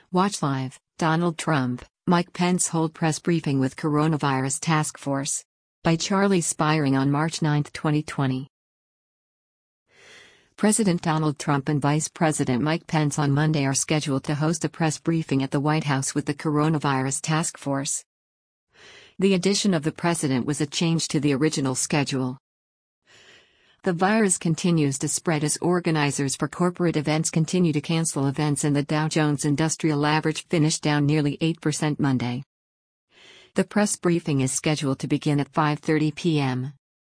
Watch live. Donald Trump, Mike Pence hold press briefing with coronavirus task force. By Charlie Spiring on March 9, 2020. President Donald Trump and Vice President Mike Pence on Monday are scheduled to host a press briefing at the White House with the coronavirus task force. The addition of the president was a change to the original schedule. The virus continues to spread as organizers for corporate events continue to cancel events, and the Dow Jones Industrial Average finished down nearly 8% Monday. The press briefing is scheduled to begin at 5:30 p.m.